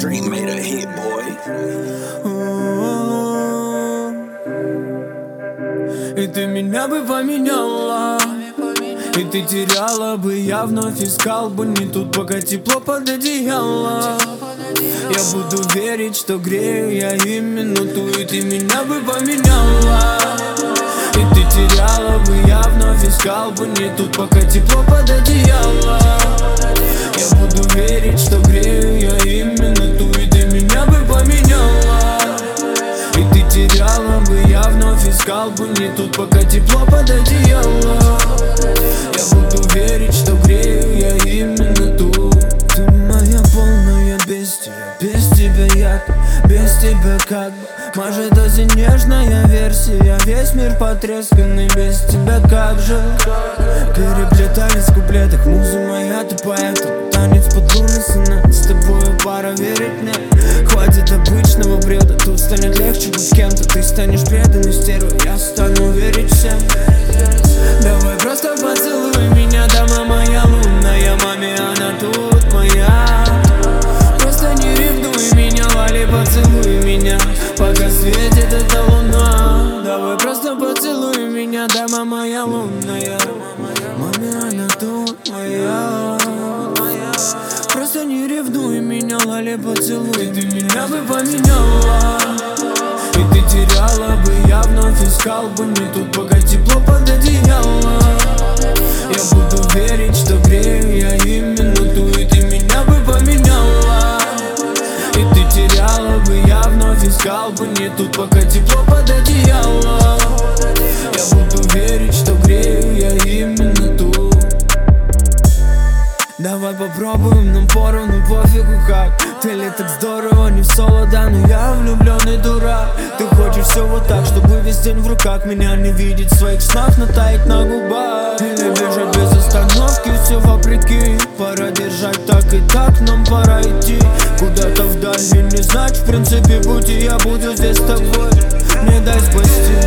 Dream made a hit, boy. И ты меня бы поменяла, и ты теряла бы, я вновь искал бы не тут, пока тепло под одеяло. Я буду верить, что грею я именно ту, и ты меня бы поменяла. И ты теряла бы, я вновь искал бы не тут, пока тепло под одеяло. Я буду верить, что грею я именно ту, и ты меня бы поменяла. И ты теряла бы, я вновь искал бы не тут, пока тепло под одеяло. Я буду верить, что грею я именно ту. Ты моя полная без тебя я, без тебя как бы. Может, даже нежная версия, весь мир потресканный, без тебя как же. Переплетались в куплетах, муза моя, ты поэт. Танец под луны, сына, с тобою пора верить мне. Хватит обычного бреда, тут станет легче быть кем-то. Ты станешь преданной стервой, я стану верить всем. Давай просто поцелуй меня, дама моя лунная, маме она тут моя. Просто не ревнуй меня, лали, поцелуй меня, пока светит эта луна. Давай просто поцелуй меня, дама моя лунная, маме она тут моя. Просто не ревнуй меня, лали, поцелуй. Ты меня бы поменяла, и ты теряла бы, я вновь искал бы не тут, пока тепло под одеяло. Я буду верить, что грею я именно ту, и ты меня бы поменяла. И ты теряла бы, я вновь искал бы не тут, пока тепло под одеяло. Я буду верить, что грею я именно ту. Давай попробуем, нам поровну, пофигу как. Ты ли так здорово, не в соло, да, но я влюбленный дурак. Ты хочешь все вот так, чтобы весь день в руках меня не видеть в своих снах, но таять на губах. Или бежать без остановки, все вопреки. Пора держать так и так, нам пора идти куда-то вдаль и не знать, в принципе, пути. Я буду здесь с тобой, не дай спасти.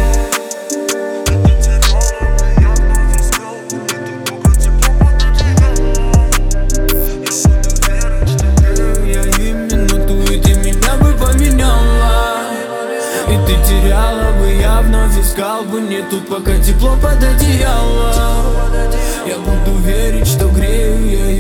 И ты теряла бы, я вновь искал бы не тут, пока тепло под одеяло. Я буду верить, что грею я